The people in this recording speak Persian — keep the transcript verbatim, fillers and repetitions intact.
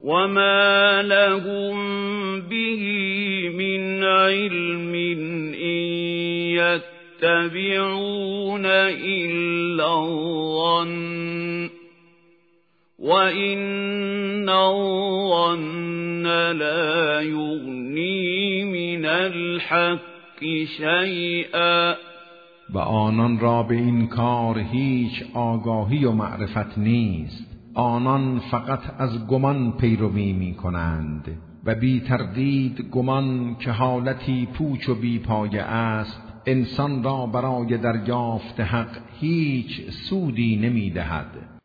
وما لهم به من علم إن يتبعون إلا الظن وإن الظن لا يغني من الحق شيئا. و آنان را به این کار هیچ آگاهی و معرفت نیست. آنان فقط از گمان پیروی می کنند و بی تردید گمان که حالتی پوچ و بی پایه است انسان را برای دریافت حق هیچ سودی نمی دهد.